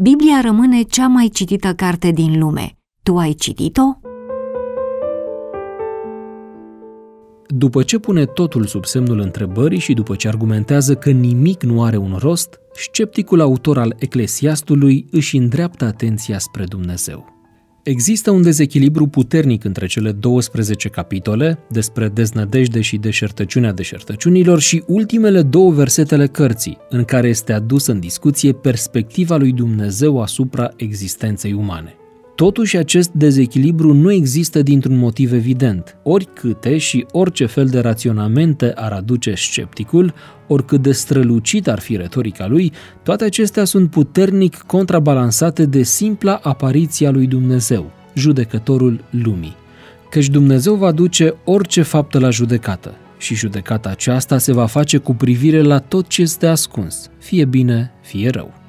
Biblia rămâne cea mai citită carte din lume. Tu ai citit-o? După ce pune totul sub semnul întrebării și după ce argumentează că nimic nu are un rost, scepticul autor al Eclesiastului își îndreaptă atenția spre Dumnezeu. Există un dezechilibru puternic între cele 12 capitole despre deznădejde și deșertăciunea deșertăciunilor și ultimele 2 versetele cărții, în care este adusă în discuție perspectiva lui Dumnezeu asupra existenței umane. Totuși, acest dezechilibru nu există dintr-un motiv evident. Oricâte și orice fel de raționamente ar aduce scepticul, oricât de strălucit ar fi retorica lui, toate acestea sunt puternic contrabalansate de simpla apariție a lui Dumnezeu, judecătorul lumii. Căci Dumnezeu va duce orice faptă la judecată și judecata aceasta se va face cu privire la tot ce este ascuns, fie bine, fie rău.